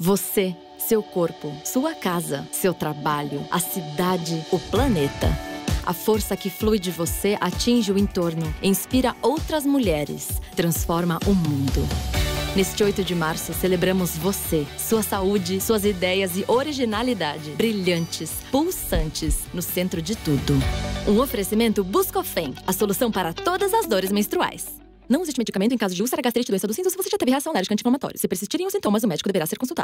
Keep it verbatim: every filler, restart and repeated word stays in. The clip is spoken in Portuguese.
Você, seu corpo, sua casa, seu trabalho, a cidade, o planeta. A força que flui de você atinge o entorno, inspira outras mulheres, transforma o mundo. Neste oito de março, celebramos você, sua saúde, suas ideias e originalidade. Brilhantes, pulsantes, no centro de tudo. Um oferecimento Buscofem, a solução para todas as dores menstruais. Não existe medicamento em caso de úlcera, gastrite, doença do cinto se você já teve reação alérgica anti-inflamatória. Se persistirem os sintomas, o médico deverá ser consultado.